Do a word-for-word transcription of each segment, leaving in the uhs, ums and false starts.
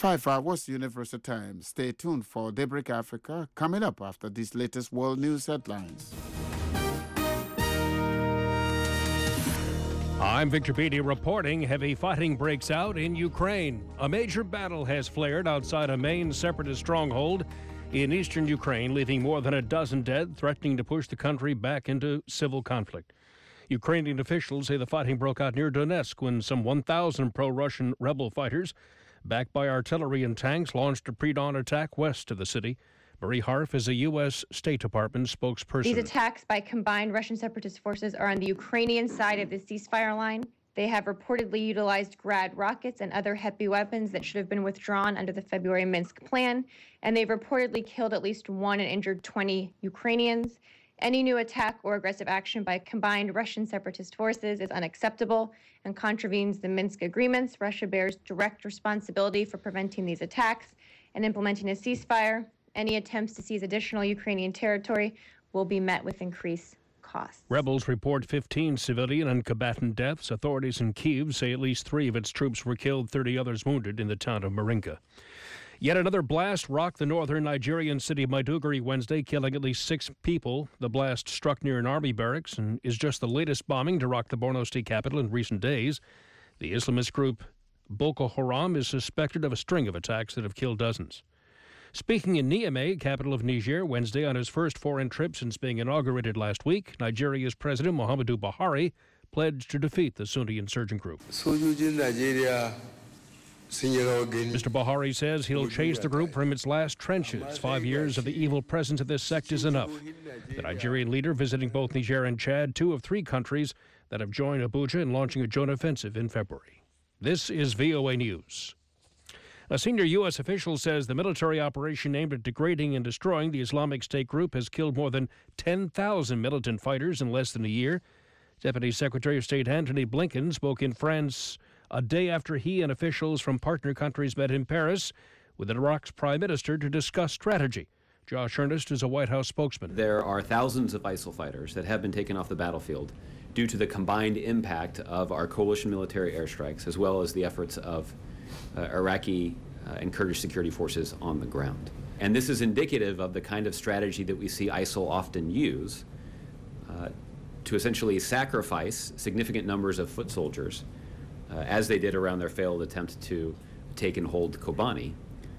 five hours Universal Time. Stay tuned for Daybreak Africa coming up after these latest world news headlines. I'm Victor Beatty reporting. Heavy fighting breaks out in Ukraine. A major battle has flared outside a main separatist stronghold in eastern Ukraine, leaving more than a dozen dead, threatening to push the country back into civil conflict. Ukrainian officials say the fighting broke out near Donetsk when some one thousand pro-Russian rebel fighters, backed by artillery and tanks, launched a pre-dawn attack west of the city. Marie Harf is a U S State Department spokesperson. These attacks by combined Russian separatist forces are on the Ukrainian side of the ceasefire line. They have reportedly utilized Grad rockets and other heavy weapons that should have been withdrawn under the February Minsk plan, and they've reportedly killed at least one and injured twenty Ukrainians. Any new attack or aggressive action by combined Russian separatist forces is unacceptable and contravenes the Minsk agreements. Russia bears direct responsibility for preventing these attacks and implementing a ceasefire. Any attempts to seize additional Ukrainian territory will be met with increased costs. Rebels report fifteen civilian and combatant deaths. Authorities in Kyiv say at least three of its troops were killed, thirty others wounded in the town of Marinka. Yet another blast rocked the northern Nigerian city of Maiduguri Wednesday, killing at least six people. The blast struck near an army barracks and is just the latest bombing to rock the Borno state capital in recent days. The Islamist group Boko Haram is suspected of a string of attacks that have killed dozens. Speaking in Niamey, capital of Niger, Wednesday on his first foreign trip since being inaugurated last week, Nigeria's President Muhammadu Buhari pledged to defeat the Sunni insurgent group. Mister Buhari says he'll chase the group from its last trenches. Five years of the evil presence of this sect is enough. The Nigerian leader visiting both Niger and Chad, two of three countries that have joined Abuja in launching a joint offensive in February. This is V O A News. A senior U S official says the military operation aimed at degrading and destroying the Islamic State group has killed more than ten thousand militant fighters in less than a year. Deputy Secretary of State Antony Blinken spoke in France a day after he and officials from partner countries met in Paris with Iraq's prime minister to discuss strategy. Josh Earnest is a White House spokesman. There are thousands of ISIL fighters that have been taken off the battlefield due to the combined impact of our coalition military airstrikes as well as the efforts of uh, Iraqi uh, and Kurdish security forces on the ground. And this is indicative of the kind of strategy that we see ISIL often use uh, to essentially sacrifice significant numbers of foot soldiers, uh, as they did around their failed attempt to take and hold Kobani,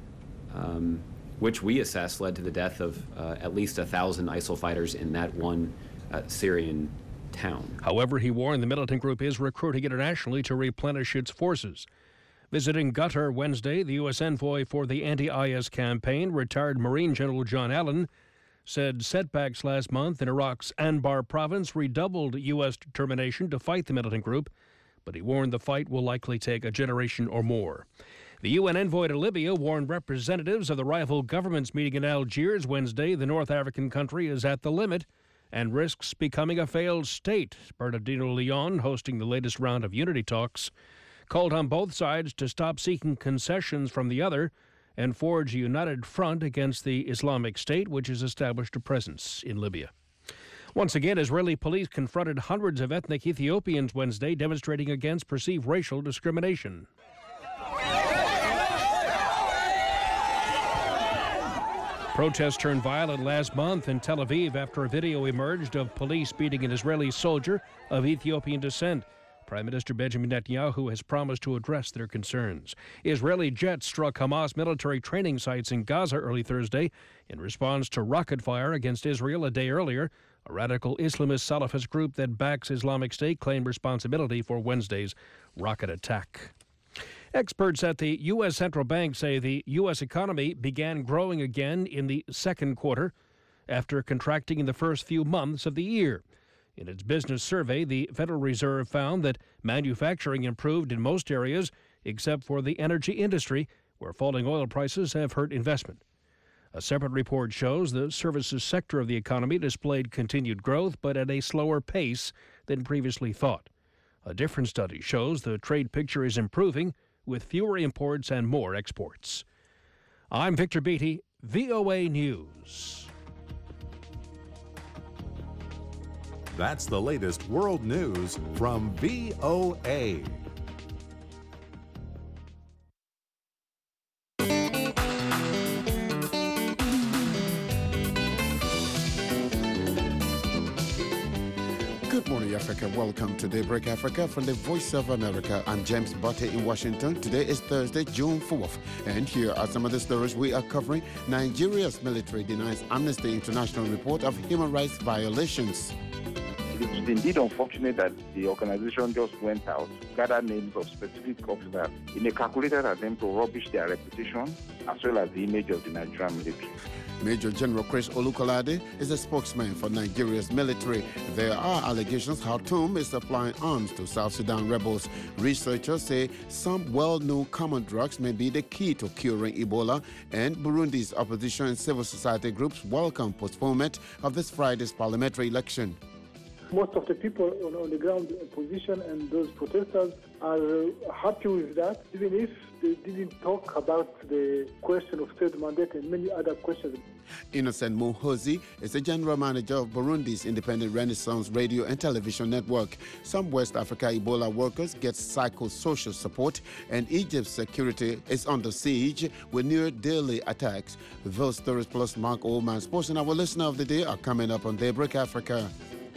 um, which we assess led to the death of uh, at least a thousand ISIL fighters in that one uh, Syrian town. However, he warned the militant group is recruiting internationally to replenish its forces. Visiting Qatar Wednesday, the U S envoy for the anti-I S campaign, retired Marine General John Allen, said setbacks last month in Iraq's Anbar province redoubled U S determination to fight the militant group, but he warned the fight will likely take a generation or more. The U N envoy to Libya warned representatives of the rival governments meeting in Algiers Wednesday the North African country is at the limit and risks becoming a failed state. Bernardino Leon, hosting the latest round of unity talks, called on both sides to stop seeking concessions from the other and forge a united front against the Islamic State, which has established a presence in Libya. Once again, Israeli police confronted hundreds of ethnic Ethiopians Wednesday demonstrating against perceived racial discrimination. Protests turned violent last month in Tel Aviv after a video emerged of police beating an Israeli soldier of Ethiopian descent. Prime Minister Benjamin Netanyahu has promised to address their concerns. Israeli jets struck Hamas military training sites in Gaza early Thursday in response to rocket fire against Israel a day earlier. A radical Islamist Salafist group that backs Islamic State claimed responsibility for Wednesday's rocket attack. Experts at the U S Central Bank say the U S economy began growing again in the second quarter after contracting in the first few months of the year. In its business survey, the Federal Reserve found that manufacturing improved in most areas except for the energy industry, where falling oil prices have hurt investment. A separate report shows the services sector of the economy displayed continued growth, but at a slower pace than previously thought. A different study shows the trade picture is improving, with fewer imports and more exports. I'm Victor Beatty, V O A News. That's the latest world news from V O A. Good morning, Africa. Welcome to Daybreak Africa from the Voice of America. I'm James Butte in Washington. Today is Thursday, June fourth. And here are some of the stories we are covering. Nigeria's military denies Amnesty International report of human rights violations. It is indeed unfortunate that the organization just went out, gathered names of specific officers in a calculated attempt to rubbish their reputation as well as the image of the Nigerian military. Major General Chris Olukolade is a spokesman for Nigeria's military. There are allegations Khartoum is supplying arms to South Sudan rebels. Researchers say some well-known common drugs may be the key to curing Ebola, and Burundi's opposition and civil society groups welcome postponement of this Friday's parliamentary election. Most of the people on, on the ground position and those protesters are uh, happy with that, even if they didn't talk about the question of state mandate and many other questions. Innocent Muhozi is the general manager of Burundi's Independent Renaissance Radio and Television Network. Some West Africa Ebola workers get psychosocial support, and Egypt's security is under siege with near daily attacks. Those stories plus Mark Oldman Sports and our listener of the day are coming up on Daybreak Africa.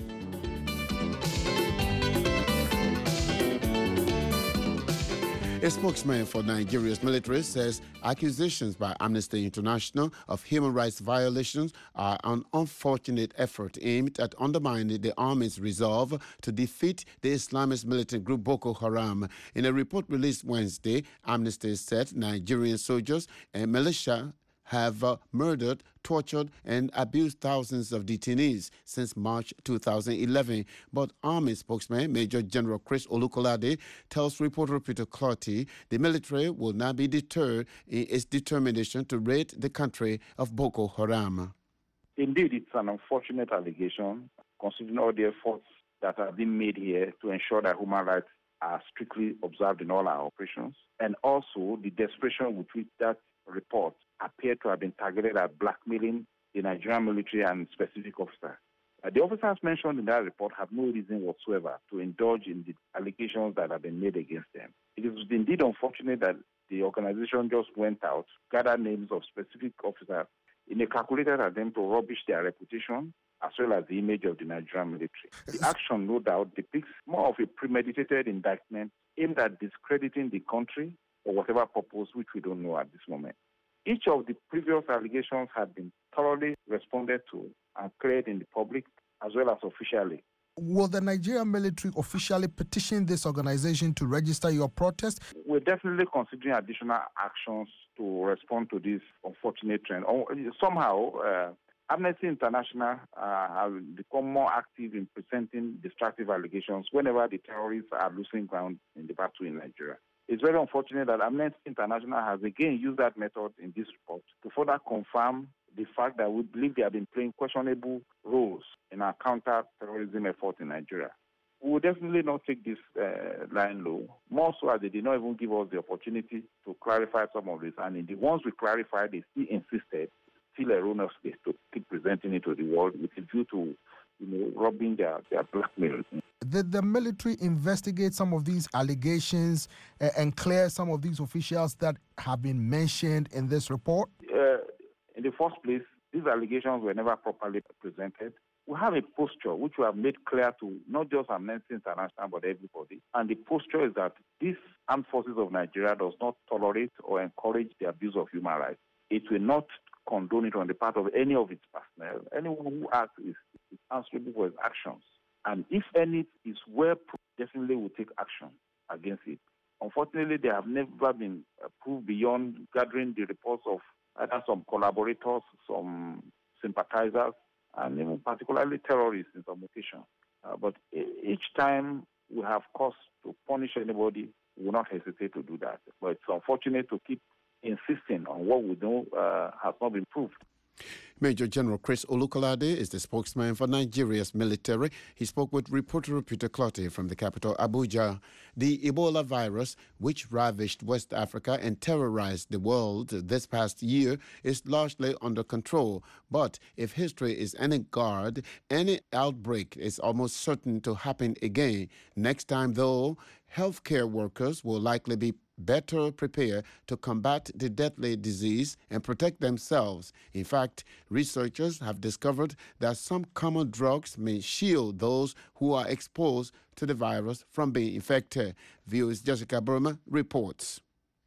A spokesman for Nigeria's military says accusations by Amnesty International of human rights violations are an unfortunate effort aimed at undermining the army's resolve to defeat the Islamist militant group Boko Haram. In a report released Wednesday, Amnesty said Nigerian soldiers and militia have uh, murdered, tortured, and abused thousands of detainees since March two thousand eleven. But Army spokesman Major General Chris Olukolade tells reporter Peter Clotty the military will not be deterred in its determination to rid the country of Boko Haram. Indeed, it's an unfortunate allegation, considering all the efforts that have been made here to ensure that human rights are strictly observed in all our operations, and also the desperation with which that report appeared to have been targeted at blackmailing the Nigerian military and specific officers. Uh, the officers mentioned in that report have no reason whatsoever to indulge in the allegations that have been made against them. It is indeed unfortunate that the organization just went out, gathered names of specific officers in a calculated attempt to rubbish their reputation as well as the image of the Nigerian military. The action, no doubt, depicts more of a premeditated indictment aimed at discrediting the country for whatever purpose, which we don't know at this moment. Each of the previous allegations have been thoroughly responded to and cleared in the public as well as officially. Will the Nigerian military officially petition this organization to register your protest? We're definitely considering additional actions to respond to this unfortunate trend. Somehow, uh, Amnesty International uh, has become more active in presenting destructive allegations whenever the terrorists are losing ground in the battle in Nigeria. It's very unfortunate that Amnesty International has again used that method in this report to further confirm the fact that we believe they have been playing questionable roles in our counter-terrorism effort in Nigeria. We will definitely not take this uh, line low, more so as they did not even give us the opportunity to clarify some of this. And in the ones we clarified, they still insisted, still erroneously, to keep presenting it to the world with a view to, you know, robbing their, their blackmail. Did the military investigate some of these allegations uh, and clear some of these officials that have been mentioned in this report? Uh, in the first place, these allegations were never properly presented. We have a posture which we have made clear to not just Amnesty International but everybody. And the posture is that these armed forces of Nigeria does not tolerate or encourage the abuse of human rights. It will not condone it on the part of any of its personnel. Anyone who acts is, is answerable for his actions. And if any is well proved, definitely will take action against it. Unfortunately, they have never been proved beyond gathering the reports of either some collaborators, some sympathizers, and even particularly terrorists in some occasions. Uh, but each time we have cause to punish anybody, we will not hesitate to do that. But it's unfortunate to keep insisting on what we know uh, has not been proved. Major General Chris Olukolade is the spokesman for Nigeria's military. He spoke with reporter Peter Clotty from the capital, Abuja. The Ebola virus, which ravaged West Africa and terrorized the world this past year, is largely under control. But if history is any guide, any outbreak is almost certain to happen again. Next time, though, healthcare workers will likely be better prepare to combat the deadly disease and protect themselves. In fact, researchers have discovered that some common drugs may shield those who are exposed to the virus from being infected. V O A's Jessica Burma reports.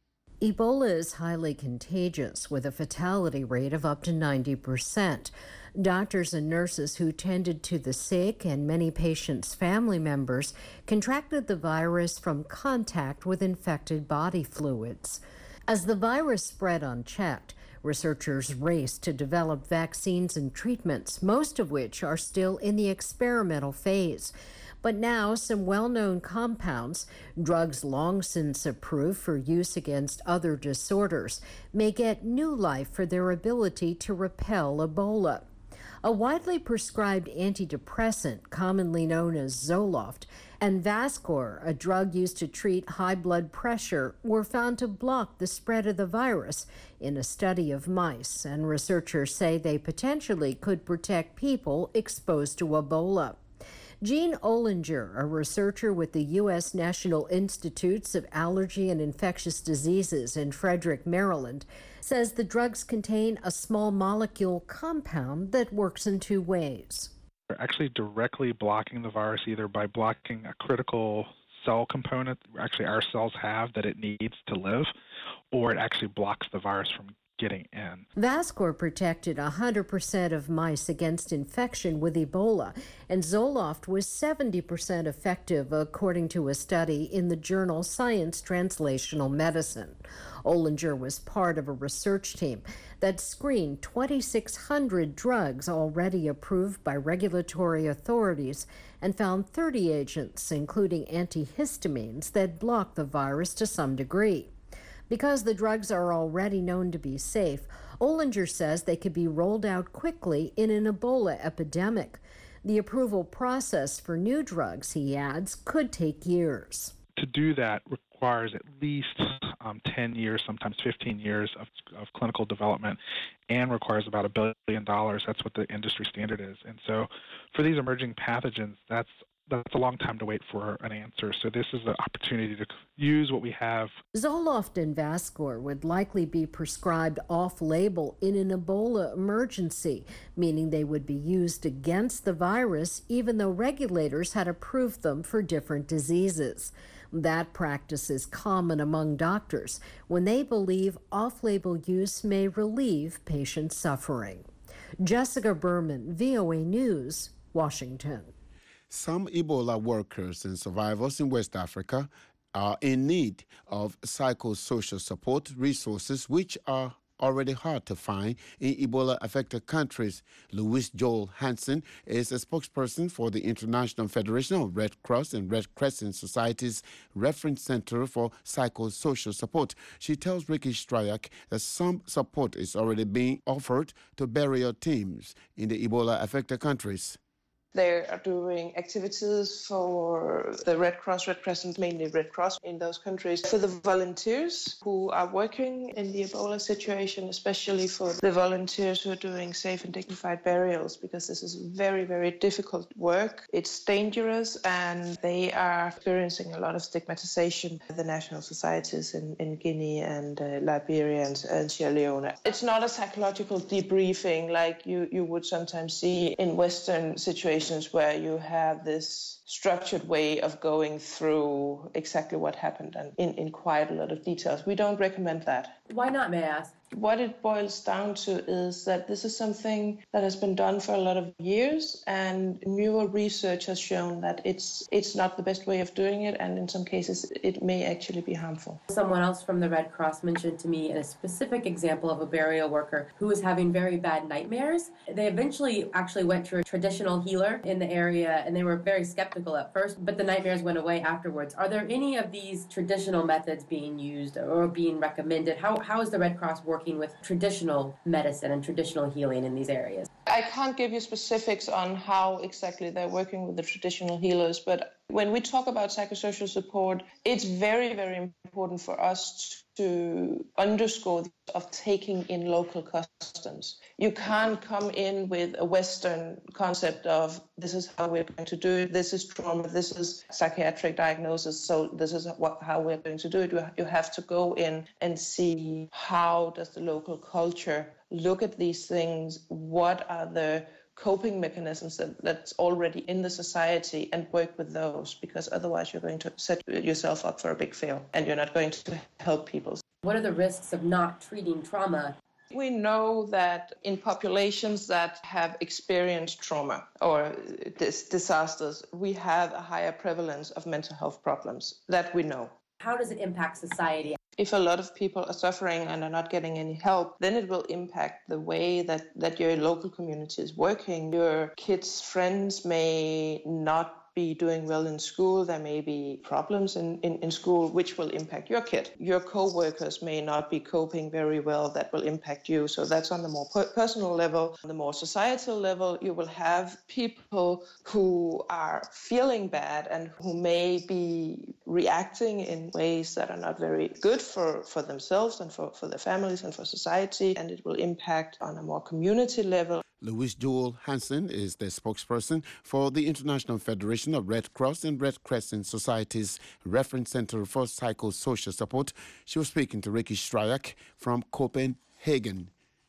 Ebola is highly contagious with a fatality rate of up to ninety percent. Doctors and nurses who tended to the sick and many patients' family members contracted the virus from contact with infected body fluids. As the virus spread unchecked, researchers raced to develop vaccines and treatments, most of which are still in the experimental phase. But now some well-known compounds, drugs long since approved for use against other disorders, may get new life for their ability to repel Ebola. A widely prescribed antidepressant, commonly known as Zoloft, and Vascor, a drug used to treat high blood pressure, were found to block the spread of the virus in a study of mice, and researchers say they potentially could protect people exposed to Ebola. Jean Ollinger, a researcher with the U S National Institutes of Allergy and Infectious Diseases in Frederick, Maryland, says the drugs contain a small molecule compound that works in two ways. They're actually directly blocking the virus either by blocking a critical cell component actually our cells have that it needs to live, or it actually blocks the virus from getting in. Vascor protected one hundred percent of mice against infection with Ebola, and Zoloft was seventy percent effective, according to a study in the journal Science Translational Medicine. Ollinger was part of a research team that screened twenty-six hundred drugs already approved by regulatory authorities and found thirty agents, including antihistamines, that block the virus to some degree. Because the drugs are already known to be safe, Ollinger says they could be rolled out quickly in an Ebola epidemic. The approval process for new drugs, he adds, could take years. To do that requires at least um, ten years, sometimes fifteen years of, of clinical development, and requires about a billion dollars. That's what the industry standard is. And so for these emerging pathogens, that's That's a long time to wait for an answer. So this is the opportunity to use what we have. Zoloft and Vascor would likely be prescribed off-label in an Ebola emergency, meaning they would be used against the virus even though regulators had approved them for different diseases. That practice is common among doctors when they believe off-label use may relieve patient suffering. Jessica Berman, V O A News, Washington. Some Ebola workers and survivors in West Africa are in need of psychosocial support resources, which are already hard to find in Ebola-affected countries. Louis Joel Hansen is a spokesperson for the International Federation of Red Cross and Red Crescent Societies Reference Center for Psychosocial Support. She tells Ricky Strayak that some support is already being offered to burial teams in the Ebola-affected countries. They are doing activities for the Red Cross, Red Crescent, mainly Red Cross in those countries, for the volunteers who are working in the Ebola situation, especially for the volunteers who are doing safe and dignified burials, because this is very, very difficult work. It's dangerous, and they are experiencing a lot of stigmatization. The national societies in, in Guinea and uh, Liberia and, and Sierra Leone. It's not a psychological debriefing like you, you would sometimes see in Western situations, where you have this structured way of going through exactly what happened and in, in quite a lot of details. We don't recommend that. Why not, may I ask? What it boils down to is that this is something that has been done for a lot of years, and newer research has shown that it's it's not the best way of doing it, and in some cases it may actually be harmful. Someone else from the Red Cross mentioned to me a specific example of a burial worker who was having very bad nightmares. They eventually actually went to a traditional healer in the area, and they were very skeptical at first, but the nightmares went away afterwards. Are there any of these traditional methods being used or being recommended? How how is the Red Cross working with traditional medicine and traditional healing in these areas? I can't give you specifics on how exactly they're working with the traditional healers, but When we talk about psychosocial support, it's very, very important for us to underscore of taking in local customs. You can't come in with a Western concept of this is how we're going to do it, this is trauma, this is psychiatric diagnosis, so this is what, how we're going to do it. You have to go in and see how does the local culture look at these things, what are the coping mechanisms that, that's already in the society, and work with those, because otherwise you're going to set yourself up for a big fail and you're not going to help people. What are the risks of not treating trauma? We know that in populations that have experienced trauma or dis- disasters, we have a higher prevalence of mental health problems. That we know. How does it impact society? If a lot of people are suffering and are not getting any help, then it will impact the way that, that your local community is working. Your kids' friends may not be doing well in school. There may be problems in, in, in school which will impact your kid. Your co-workers may not be coping very well. That will impact you. So that's on the more per- personal level. On the more societal level, you will have people who are feeling bad and who may be reacting in ways that are not very good for, for themselves and for, for their families and for society. And it will impact on a more community level. Louise Joel Hansen is the spokesperson for the International Federation of Red Cross and Red Crescent Societies Reference Center for Psychosocial Support. She was speaking to Ricky Stryak from Copenhagen.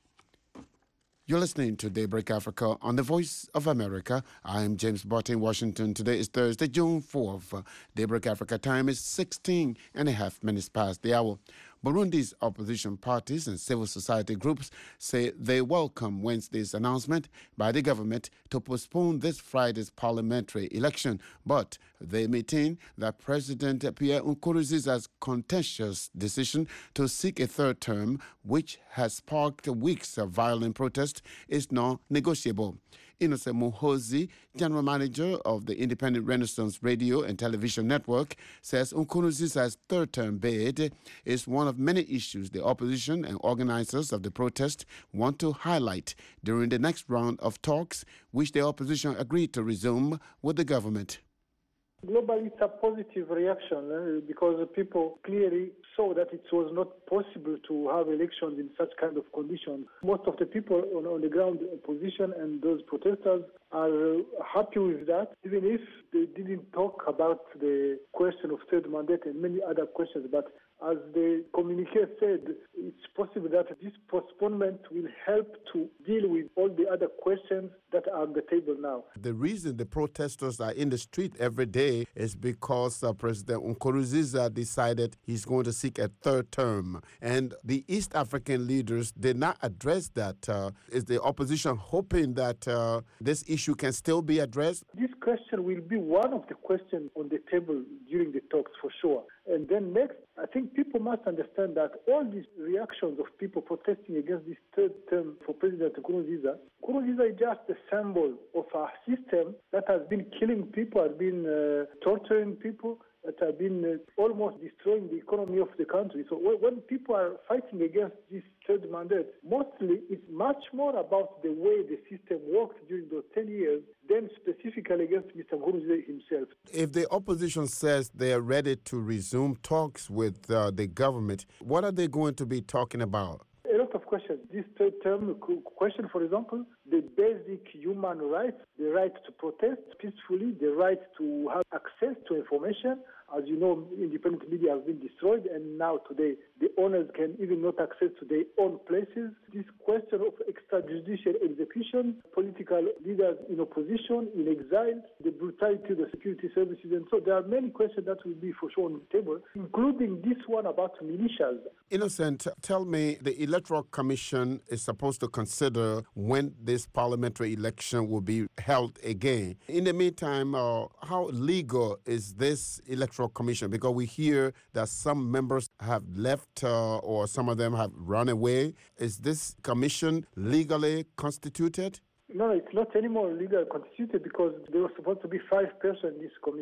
You're listening to Daybreak Africa on the Voice of America. I'm James Bott in Washington. Today is Thursday, June fourth. Daybreak Africa time is sixteen and a half minutes past the hour. Burundi's opposition parties and civil society groups say they welcome Wednesday's announcement by the government to postpone this Friday's parliamentary election, but they maintain that President Pierre Nkurunziza's contentious decision to seek a third term, which has sparked weeks of violent protest, is non-negotiable. Innocent Muhozi, general manager of the Independent Renaissance Radio and Television Network, says Nkurunziza's third-term bid is one of many issues the opposition and organizers of the protest want to highlight during the next round of talks, which the opposition agreed to resume with the government. Globally, it's a positive reaction eh, because people clearly saw that it was not possible to have elections in such kind of conditions. Most of the people on, on the ground opposition and those protesters are uh, happy with that, even if they didn't talk about the question of third mandate and many other questions. But as the communiqué said, it's possible that this postponement will help to deal with all the other questions that are on the table now. The reason the protesters are in the street every day is because uh, President Nkurunziza decided he's going to seek a third term. And the East African leaders did not address that. Uh, is the opposition hoping that uh, this issue can still be addressed? This question will be one of the questions on the table during the talks for sure. And then next, I think people must understand that all these reactions of people protesting against this third term for President Nkurunziza, Nkurunziza is just a symbol of a system that has been killing people, has been uh, torturing people, that have been uh, almost destroying the economy of the country. So when people are fighting against this third mandate, mostly it's much more about the way the system worked during those ten years than specifically against Mister Nkurunziza himself. If the opposition says they are ready to resume talks with uh, the government, what are they going to be talking about? A lot of questions. This third term question, for example, the basic human rights, the right to protest peacefully, the right to have access to information. As you know, independent media has been destroyed, and now today the owners can even not access to their own places. This question of extrajudicial execution, political leaders in opposition, in exile, the brutality of the security services, and so there are many questions that will be for sure on the table, including this one about militias. Innocent, tell me, the Electoral Commission is supposed to consider when this parliamentary election will be held again. In the meantime, uh, how legal is this Electoral Commission? Because we hear that some members have left uh, or some of them have run away. Is this commission legally constituted? No, it's not anymore legally constituted because there were supposed to be five persons in this commission.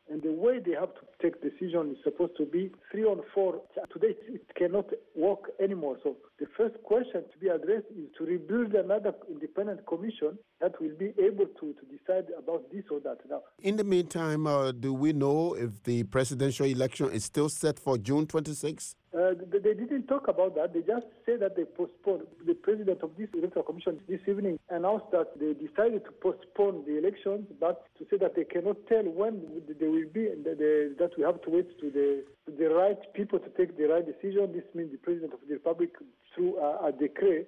And the way they have to take decision is supposed to be three on four. Today it cannot work anymore. So the first question to be addressed is to rebuild another independent commission that will be able to, to decide about this or that. Now, in the meantime, uh, do we know if the presidential election is still set for June twenty-sixth? Uh, they, they didn't talk about that. They just said that they postponed. The president of this electoral commission this evening announced that they decided to postpone the elections, but to say that they cannot tell when they will be, and that, they, that we have to wait to the to the right people to take the right decision. This means the president of the republic through a, a decree.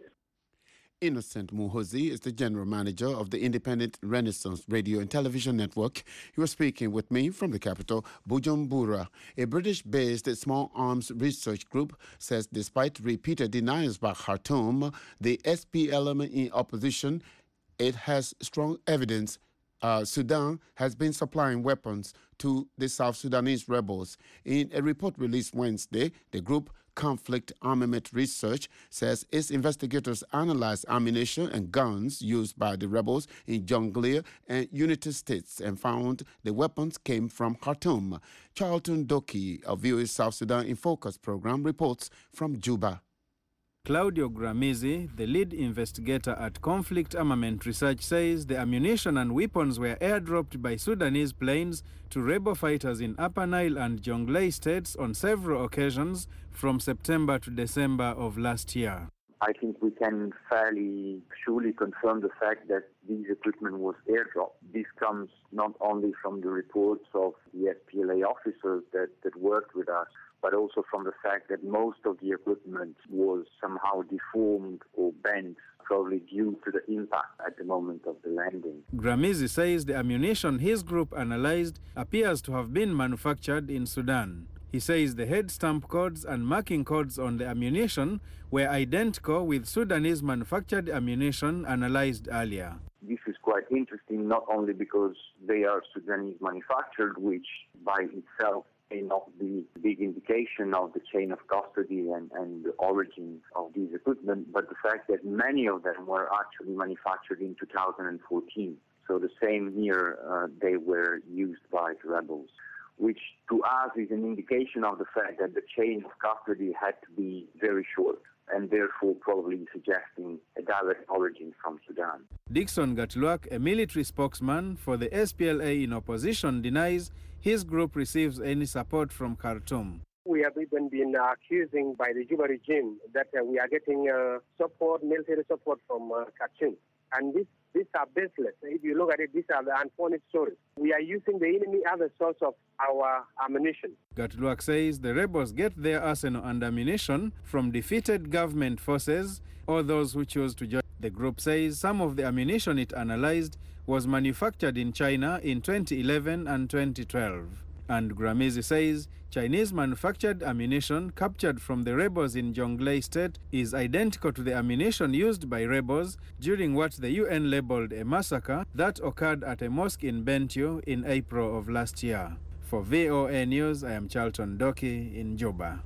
Innocent Muhozi is the general manager of the Independent Renaissance Radio and Television Network. He was speaking with me from the capital, Bujumbura. A British-based small arms research group says despite repeated denials by Khartoum, the S P L M in opposition, it has strong evidence Uh, Sudan has been supplying weapons to the South Sudanese rebels. In a report released Wednesday, the group Conflict Armament Research says its investigators analyzed ammunition and guns used by the rebels in Jonglei and Unity States and found the weapons came from Khartoum. Charlton Doki of V O A's South Sudan in Focus program reports from Juba. Claudio Gramizi, the lead investigator at Conflict Armament Research, says the ammunition and weapons were airdropped by Sudanese planes to rebel fighters in Upper Nile and Jonglei states on several occasions from September to December of last year. I think we can fairly surely confirm the fact that this equipment was airdropped. This comes not only from the reports of the S P L A officers that, that worked with us, but also from the fact that most of the equipment was somehow deformed or bent, probably due to the impact at the moment of the landing. Gramizi says the ammunition his group analyzed appears to have been manufactured in Sudan. He says the head stamp codes and marking codes on the ammunition were identical with Sudanese manufactured ammunition analyzed earlier. This is quite interesting, not only because they are Sudanese manufactured, which by itself may not be a big indication of the chain of custody and, and the origin of these equipment, but the fact that many of them were actually manufactured in two thousand fourteen. So the same year uh, they were used by the rebels, which to us is an indication of the fact that the chain of custody had to be very short, and therefore probably suggesting a direct origin from Sudan. Dixon Gatluak, a military spokesman for the S P L A in opposition, denies his group receives any support from Khartoum. We have even been uh, accusing by the Juba regime that uh, we are getting uh, support, military support from uh, Khartoum. And this, these are baseless. If you look at it, these are the unfounded stories. We are using the enemy as a source of our ammunition. Gatluak says the rebels get their arsenal and ammunition from defeated government forces or those who chose to join. The group says some of the ammunition it analyzed was manufactured in China in twenty eleven and twenty twelve. And Gramizi says Chinese manufactured ammunition captured from the rebels in Jonglei State is identical to the ammunition used by rebels during what the U N labeled a massacre that occurred at a mosque in Bentiu in April of last year. For V O A News, I am Charlton Doki in Juba.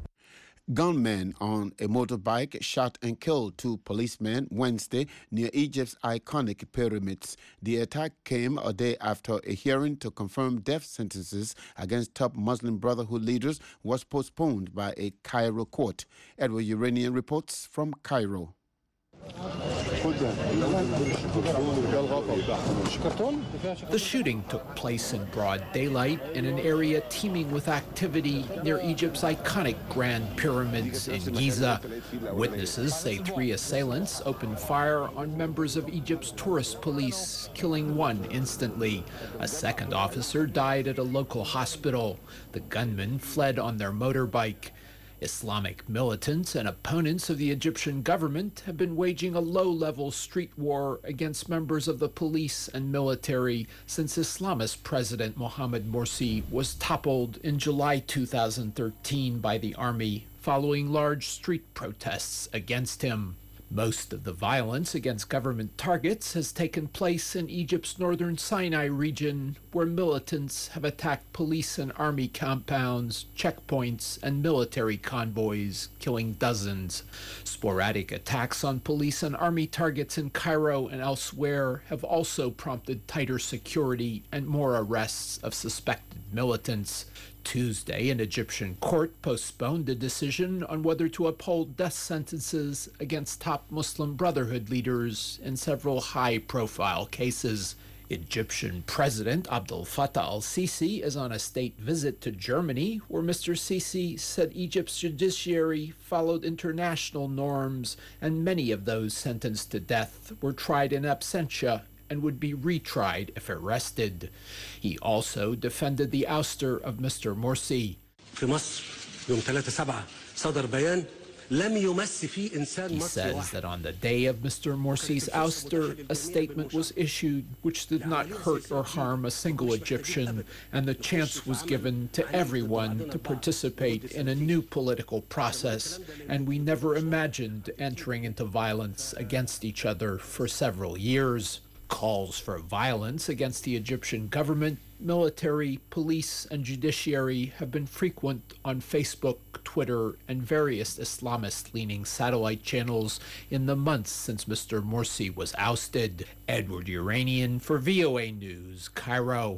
Gunmen on a motorbike shot and killed two policemen Wednesday near Egypt's iconic pyramids. The attack came a day after a hearing to confirm death sentences against top Muslim Brotherhood leaders was postponed by a Cairo court. Edward Uranian reports from Cairo. The shooting took place in broad daylight in an area teeming with activity near Egypt's iconic Grand Pyramids in Giza. Witnesses say three assailants opened fire on members of Egypt's tourist police, killing one instantly. A second officer died at a local hospital. The gunmen fled on their motorbike. Islamic militants and opponents of the Egyptian government have been waging a low-level street war against members of the police and military since Islamist President Mohamed Morsi was toppled in July two thousand thirteen by the army following large street protests against him. Most of the violence against government targets has taken place in Egypt's northern Sinai region, where militants have attacked police and army compounds, checkpoints, and military convoys, killing dozens. Sporadic attacks on police and army targets in Cairo and elsewhere have also prompted tighter security and more arrests of suspected militants. Tuesday, an Egyptian court postponed a decision on whether to uphold death sentences against top Muslim Brotherhood leaders in several high-profile cases. Egyptian President Abdel Fattah al-Sisi is on a state visit to Germany, where Mister Sisi said Egypt's judiciary followed international norms, and many of those sentenced to death were tried in absentia and would be retried if arrested. He also defended the ouster of Mister Morsi. He says that on the day of Mister Morsi's ouster, a statement was issued which did not hurt or harm a single Egyptian, and the chance was given to everyone to participate in a new political process, and we never imagined entering into violence against each other for several years. Calls for violence against the Egyptian government, military, police, and judiciary have been frequent on Facebook, Twitter, and various Islamist-leaning satellite channels in the months since Mister Morsi was ousted. Edward Uranian for V O A News, Cairo.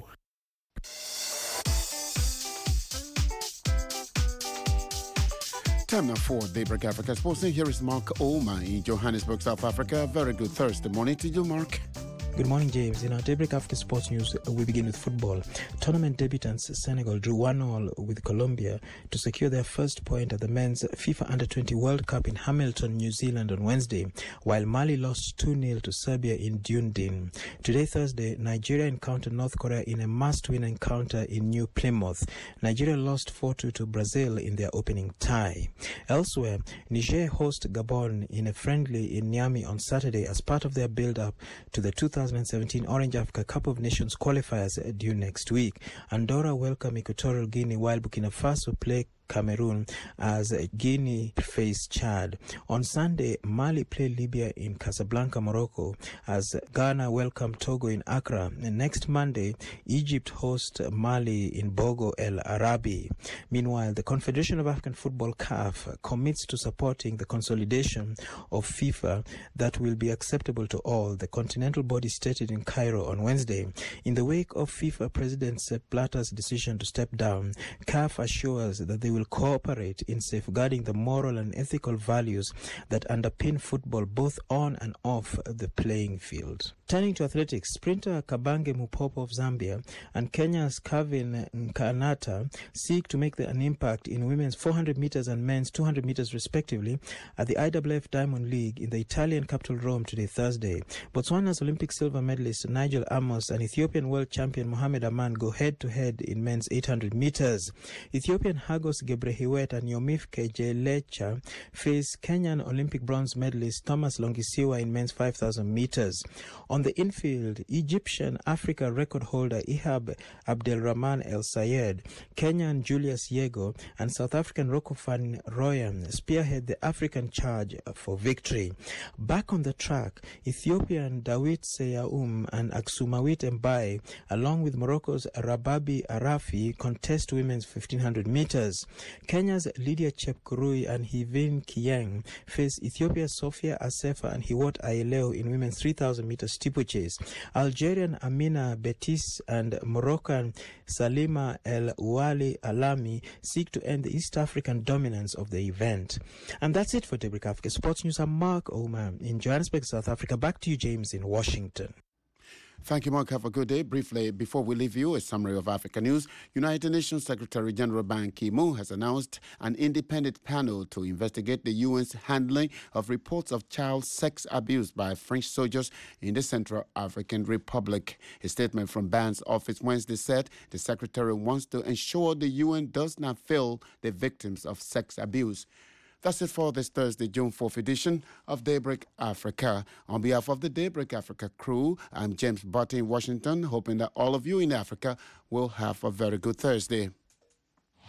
Time now for Daybreak Africa Sports. Here is Mark Oma in Johannesburg, South Africa. Very good Thursday morning to you, Mark. Good morning, James. In our Daybreak Africa Sports News, we begin with football. Tournament debutants Senegal drew one all with Colombia to secure their first point at the men's FIFA Under twenty World Cup in Hamilton, New Zealand on Wednesday, while Mali lost two nil to Serbia in Dunedin. Today, Thursday, Nigeria encountered North Korea in a must-win encounter in New Plymouth. Nigeria lost four two to Brazil in their opening tie. Elsewhere, Niger host Gabon in a friendly in Niamey on Saturday as part of their build-up to the two thousand seventeen Orange Africa Cup of Nations qualifiers due next week. Andorra welcome Equatorial Guinea, while Burkina Faso play Cameroon as Guinea face Chad. On Sunday, Mali play Libya in Casablanca, Morocco, as Ghana welcome Togo in Accra. And next Monday, Egypt host Mali in Bogo El Arabi. Meanwhile, the Confederation of African Football C A F commits to supporting the consolidation of FIFA that will be acceptable to all, the continental body stated in Cairo on Wednesday. In the wake of FIFA President Sepp Blatter's decision to step down, C A F assures that they will cooperate in safeguarding the moral and ethical values that underpin football both on and off the playing field. Turning to athletics, sprinter Kabange Mupopo of Zambia and Kenya's Kevin Nkanata seek to make an impact in women's four hundred meters and men's two hundred meters respectively at the I W F Diamond League in the Italian capital Rome today, Thursday. Botswana's Olympic silver medalist Nigel Amos and Ethiopian world champion Mohamed Aman go head-to-head in men's eight hundred meters. Ethiopian Hagos Gebrehiwet and Yomif Kejelecha face Kenyan Olympic bronze medalist Thomas Longisiwa in men's five thousand meters. On the infield, Egyptian Africa record holder Ihab Abdelrahman El Sayed, Kenyan Julius Yego, and South African Rocco van Rooyen spearhead the African charge for victory. Back on the track, Ethiopian Dawit Seyaum and Aksumawit Mbaye, along with Morocco's Rababi Arafi, contest women's fifteen hundred meters. Kenya's Lydia Chepkurui and Hivin Kiyeng face Ethiopia's Sofia Asefa and Hiwot Aileo in women's three thousand meters steeplechase. Algerian Amina Betis and Moroccan Salima El Ouali Alami seek to end the East African dominance of the event. And that's it for Daybreak Africa Sports News. I'm Mark Oma in Johannesburg, South Africa. Back to you, James, in Washington. Thank you, Mark. Have a good day. Briefly, before we leave you, a summary of Africa news. United Nations Secretary General Ban Ki-moon has announced an independent panel to investigate the U N's handling of reports of child sex abuse by French soldiers in the Central African Republic. A statement from Ban's office Wednesday said the secretary wants to ensure the U N does not fail the victims of sex abuse. That's it for this Thursday, June fourth edition of Daybreak Africa. On behalf of the Daybreak Africa crew, I'm James Butte in Washington, hoping that all of you in Africa will have a very good Thursday.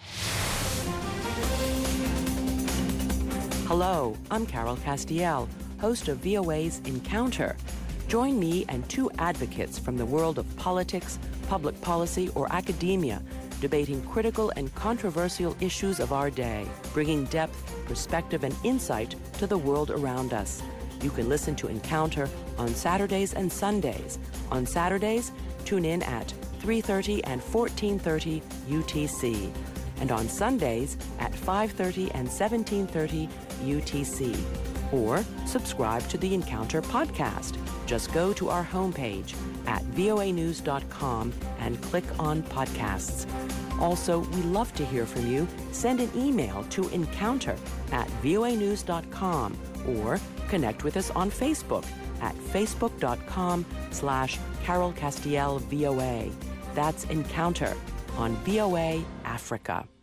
Hello, I'm Carol Castiel. host of V O A's Encounter. Join me and two advocates from the world of politics, public policy, or academia, debating critical and controversial issues of our day, bringing depth, perspective, and insight to the world around us. You can listen to Encounter on Saturdays and Sundays. On Saturdays, tune in at three thirty and fourteen thirty U T C, and on Sundays at five thirty and seventeen thirty U T C. Or subscribe to the Encounter podcast. Just go to our homepage at voa news dot com and click on podcasts. Also, we love to hear from you. Send an email to encounter at voa news dot com or connect with us on Facebook at facebook dot com slash Carol Castiel V O A. That's Encounter on V O A Africa.